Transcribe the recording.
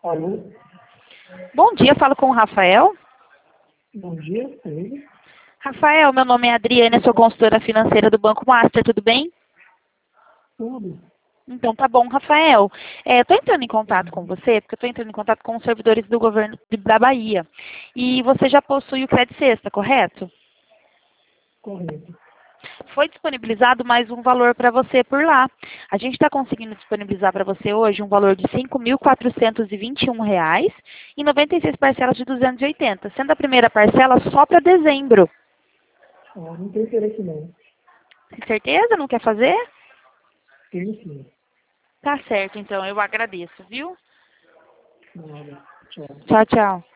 Alô? Bom dia, falo com o Rafael. Bom dia, ele? Rafael, meu nome é Adriana, sou consultora financeira do Banco Master, tudo bem? Tudo. Então tá bom, Rafael. Estou entrando em contato com você, porque estou entrando em contato com os servidores do governo da Bahia. E você já possui o Credit Sexta, correto? Correto. Foi disponibilizado mais um valor para você por lá. A gente está conseguindo disponibilizar para você hoje um valor de R$ 5.421 e 96 parcelas de 280, sendo a primeira parcela só para dezembro. Não tem interesse não. Tem certeza? Não quer fazer? Tenho sim. Tá certo, então. Eu agradeço, viu? Nada. Tchau. Tchau, tchau.